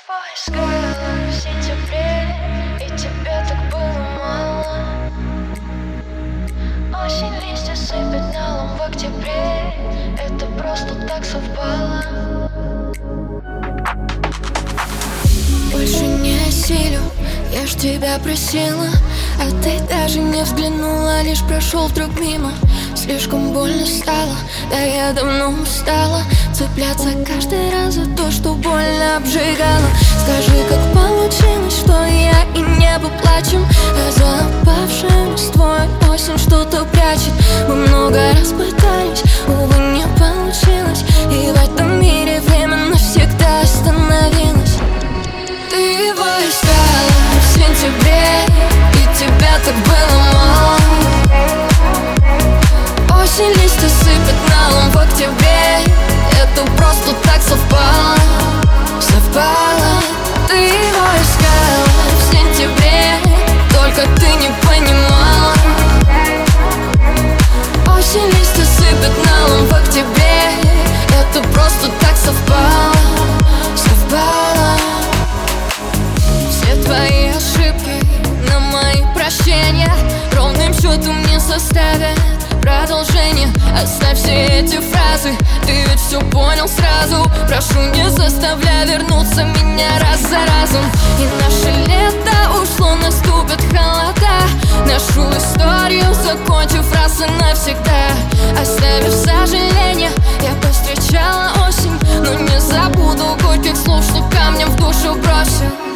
Твой взгляд в сентябре, и тебе так было мало. Осень листья сыпет налом в октябре, это просто так совпало. Больше не осилю, я ж тебя просила, а ты даже не взглянула, лишь прошел вдруг мимо. Слишком больно стало, да я давно устала цепляться каждый раз за то, что больно обжигало. Скажи, как получилось, что я и небо плачем, а за опавшим листвой осень что-то прячет. Мы много раз пытались, увы, не получилось, и в этом мире время навсегда остановилось. Ты его искала в сентябре, и тебя так было мало. Осень листья сыпет налом в октябре, это просто так совпало. Совпало. Ты его искала в сентябре, только ты не понимала. Осень листья сыпет налом в октябре, это просто так совпало. Совпало. Все твои ошибки на мои прощения ровным счетом не составят продолжение. Оставь все эти фразы, ты ведь все понял сразу. Прошу, не заставляй вернуться меня раз за разом. И наше лето ушло, наступят холода, нашу историю закончив раз и навсегда. Оставив сожаление, я повстречала осень, но не забуду горьких слов, что камнем в душу бросил.